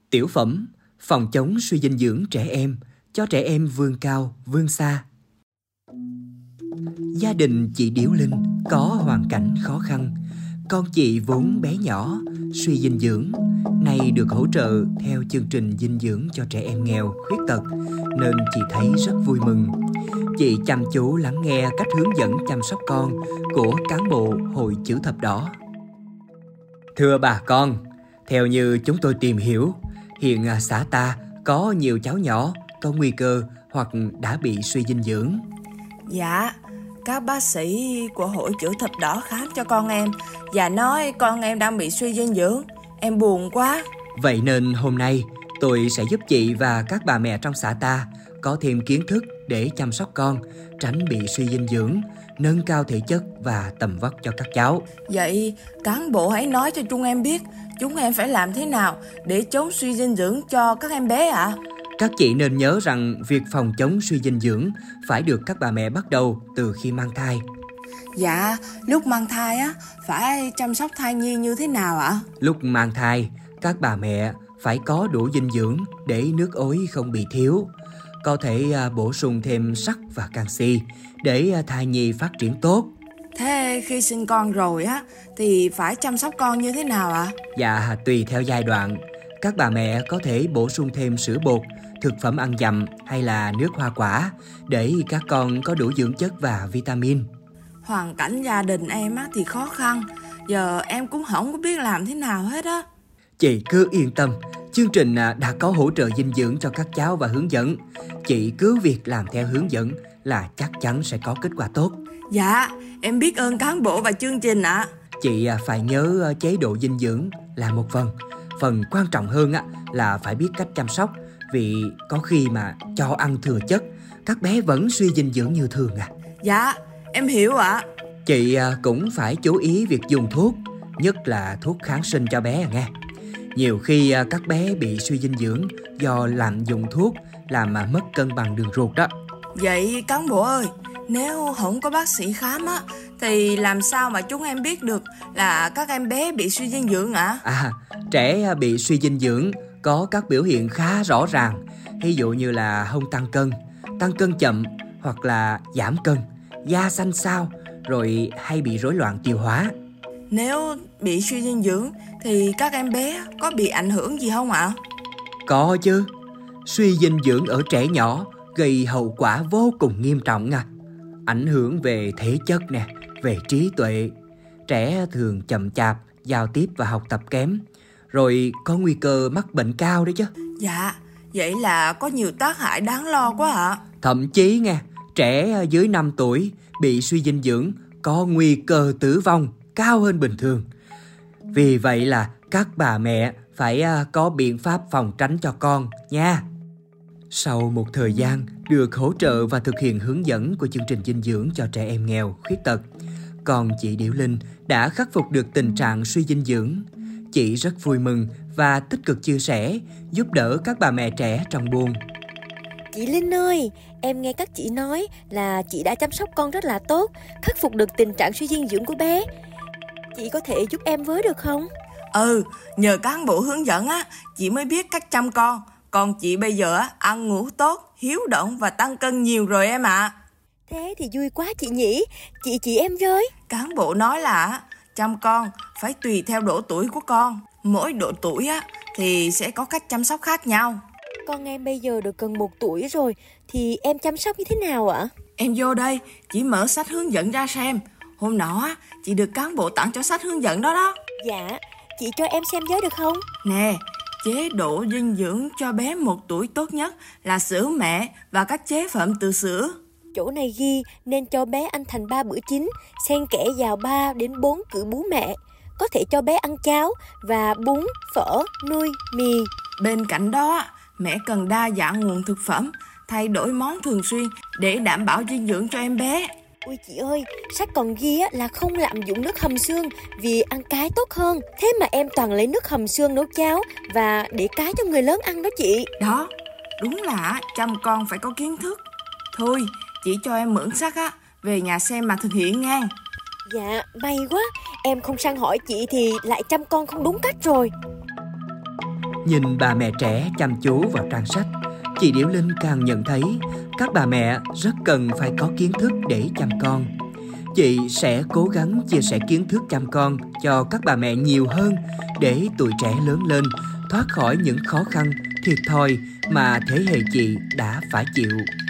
Tiểu phẩm phòng chống suy dinh dưỡng trẻ em, cho trẻ em vươn cao, vươn xa. Gia đình chị Điểu Linh có hoàn cảnh khó khăn. Con chị vốn bé nhỏ, suy dinh dưỡng, nay được hỗ trợ theo chương trình dinh dưỡng cho trẻ em nghèo, khuyết tật, nên chị thấy rất vui mừng. Chị chăm chú lắng nghe cách hướng dẫn chăm sóc con của cán bộ Hội Chữ Thập Đỏ. Thưa bà con, theo như chúng tôi tìm hiểu, hiện xã ta có nhiều cháu nhỏ có nguy cơ hoặc đã bị suy dinh dưỡng. Dạ, các bác sĩ của Hội Chữ Thập Đỏ khám cho con em và nói con em đang bị suy dinh dưỡng. Em buồn quá. Vậy nên hôm nay tôi sẽ giúp chị và các bà mẹ trong xã ta có thêm kiến thức để chăm sóc con, tránh bị suy dinh dưỡng, nâng cao thể chất và tầm vóc cho các cháu. Vậy cán bộ hãy nói cho chúng em biết chúng em phải làm thế nào để chống suy dinh dưỡng cho các em bé ạ? Các chị nên nhớ rằng việc phòng chống suy dinh dưỡng phải được các bà mẹ bắt đầu từ khi mang thai. Dạ, lúc mang thai phải chăm sóc thai nhi như thế nào ạ? Lúc mang thai, các bà mẹ phải có đủ dinh dưỡng để nước ối không bị thiếu. Có thể bổ sung thêm sắt và canxi để thai nhi phát triển tốt. Thế khi sinh con rồi thì phải chăm sóc con như thế nào ạ? Dạ, tùy theo giai đoạn. Các bà mẹ có thể bổ sung thêm sữa bột, thực phẩm ăn dặm hay là nước hoa quả để các con có đủ dưỡng chất và vitamin. Hoàn cảnh gia đình em thì khó khăn, giờ em cũng không có biết làm thế nào hết á. Chị cứ yên tâm, chương trình đã có hỗ trợ dinh dưỡng cho các cháu và hướng dẫn. Chị cứ việc làm theo hướng dẫn là chắc chắn sẽ có kết quả tốt. Dạ, em biết ơn cán bộ và chương trình ạ. Chị phải nhớ chế độ dinh dưỡng là một phần. Phần quan trọng hơn là phải biết cách chăm sóc, vì có khi mà cho ăn thừa chất, các bé vẫn suy dinh dưỡng như thường Dạ, em hiểu ạ. Chị cũng phải chú ý việc dùng thuốc, nhất là thuốc kháng sinh cho bé nghe. Nhiều khi các bé bị suy dinh dưỡng do lạm dụng thuốc làm mất cân bằng đường ruột đó. Vậy cán bộ ơi, nếu không có bác sĩ khám thì làm sao mà chúng em biết được là các em bé bị suy dinh dưỡng ạ? Trẻ bị suy dinh dưỡng có các biểu hiện khá rõ ràng, ví dụ như là không tăng cân chậm hoặc là giảm cân, da xanh xao, rồi hay bị rối loạn tiêu hóa. Nếu bị suy dinh dưỡng thì các em bé có bị ảnh hưởng gì không ạ? Có chứ, suy dinh dưỡng ở trẻ nhỏ gây hậu quả vô cùng nghiêm trọng ảnh hưởng về thể chất về trí tuệ. Trẻ thường chậm chạp, giao tiếp và học tập kém, rồi có nguy cơ mắc bệnh cao đấy chứ. Dạ, vậy là có nhiều tác hại đáng lo quá ạ. Thậm chí trẻ dưới 5 tuổi bị suy dinh dưỡng có nguy cơ tử vong cao hơn bình thường. Vì vậy là các bà mẹ phải có biện pháp phòng tránh cho con nha. Sau một thời gian được hỗ trợ và thực hiện hướng dẫn của chương trình dinh dưỡng cho trẻ em nghèo, khuyết tật, con chị Điểu Linh đã khắc phục được tình trạng suy dinh dưỡng. Chị rất vui mừng và tích cực chia sẻ, giúp đỡ các bà mẹ trẻ trong buồn. Chị Linh ơi, em nghe các chị nói là chị đã chăm sóc con rất là tốt, khắc phục được tình trạng suy dinh dưỡng của bé. Chị có thể giúp em với được không? Nhờ cán bộ hướng dẫn chị mới biết cách chăm con. Con chị bây giờ ăn ngủ tốt, hiếu động và tăng cân nhiều rồi em ạ. Thế thì vui quá chị nhỉ, chị chỉ em với. Cán bộ nói là chăm con phải tùy theo độ tuổi của con. Mỗi độ tuổi thì sẽ có cách chăm sóc khác nhau. Con em bây giờ được gần 1 tuổi rồi, thì em chăm sóc như thế nào ạ? Em vô đây, chị mở sách hướng dẫn ra xem. Hôm nọ chị được cán bộ tặng cho sách hướng dẫn đó. Dạ, chị cho em xem với được không? Nè, chế độ dinh dưỡng cho bé 1 tuổi tốt nhất là sữa mẹ và các chế phẩm từ sữa. Chỗ này ghi nên cho bé ăn thành 3 bữa chính, xen kẽ vào 3 đến 4 cữ bú mẹ. Có thể cho bé ăn cháo và bún, phở, nuôi, mì. Bên cạnh đó, mẹ cần đa dạng nguồn thực phẩm, thay đổi món thường xuyên để đảm bảo dinh dưỡng cho em bé. Ui chị ơi, sách còn ghi là không lạm dụng nước hầm xương vì ăn cái tốt hơn. Thế mà em toàn lấy nước hầm xương nấu cháo và để cái cho người lớn ăn đó chị. Đó, đúng là chăm con phải có kiến thức. Thôi, chị cho em mượn sách về nhà xem mà thực hiện nha. Dạ, may quá, em không sang hỏi chị thì lại chăm con không đúng cách rồi. Nhìn bà mẹ trẻ chăm chú vào trang sách, chị Điểu Linh càng nhận thấy các bà mẹ rất cần phải có kiến thức để chăm con. Chị sẽ cố gắng chia sẻ kiến thức chăm con cho các bà mẹ nhiều hơn để tuổi trẻ lớn lên thoát khỏi những khó khăn, thiệt thòi mà thế hệ chị đã phải chịu.